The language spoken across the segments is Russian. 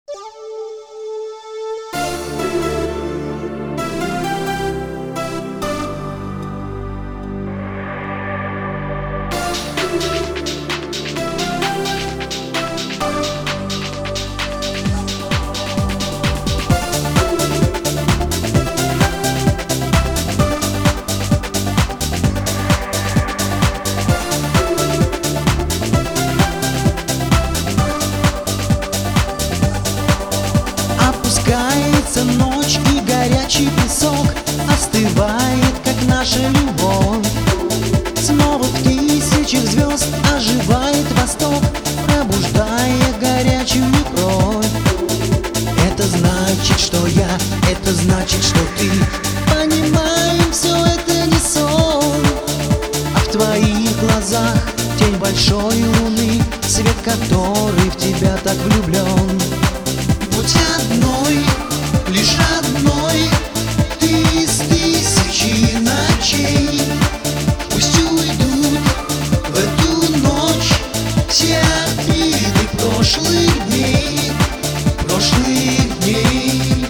Опускается ночь, и горячий песок остывает, как наша любовь. Снова в тысячах звезд оживает восток, пробуждая горячую кровь. Это значит, что я, это значит, что ты. Понимаем, все это не сон, а в твоих глазах тень большой луны, свет которой в тебя так влюблен. Будь одной, лишь одной, ты из тысячи ночей. Пусть уйдут в эту ночь все обиды прошлых дней, прошлых дней.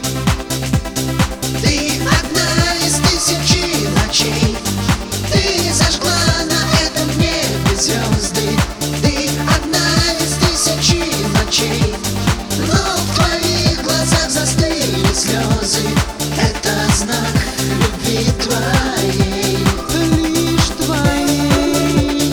Ты одна из тысячи ночей, ты зажгла на этом небе звезды. Ты одна из тысячи ночей, но в твоих глазах застыли слезы. Это знак любви твоей, лишь твоей.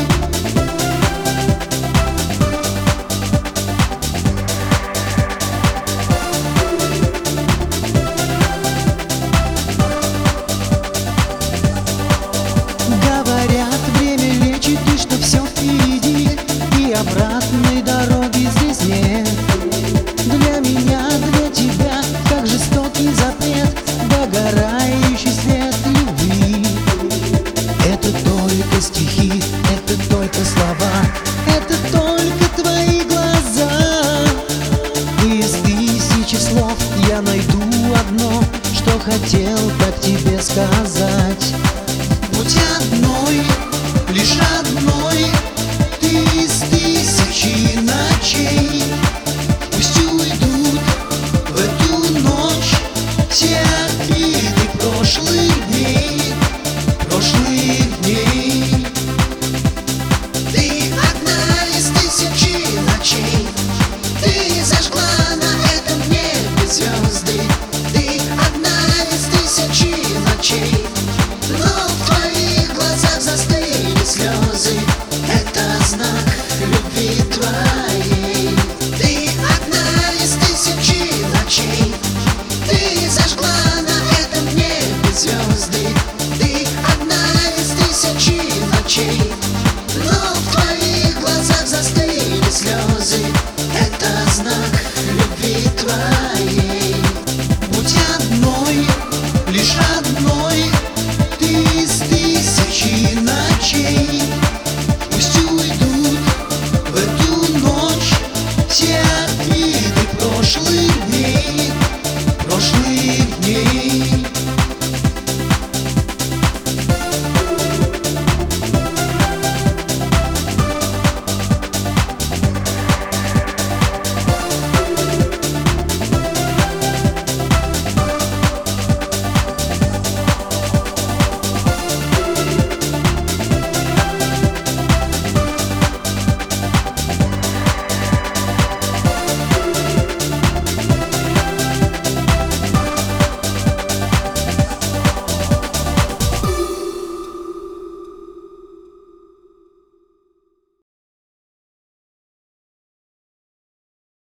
Говорят, время лечит, и что все впереди, и обратной дороги здесь нет. Для меня, для тебя, как жестокий запрет, догорающий свет любви. Это только стихи, это только слова, это только твои глаза. Из тысячи слов я найду одно, что хотел так тебе сказать. Будь одной, лишь одной, ты из тысячи ночей. Пусть уйдут в эту ночь все обиды прошлых дней, прошлых дней. Ты одна из тысячи ночей, ты зажгла на этом небе звезды. Ты одна из тысячи ночей, но в твоих глазах застыли слезы. Это знак любви твоей. Ты одна из тысячи ночей, ты зажгла на этом небе звезды. Ты одна из тысячи ночей, но в твоих глазах застыли слезы. Это знак любви твоей. Будь одной, лишь одной, ты из тысячи ночей. Пусть уйдут в эту ночь все обиды прошлых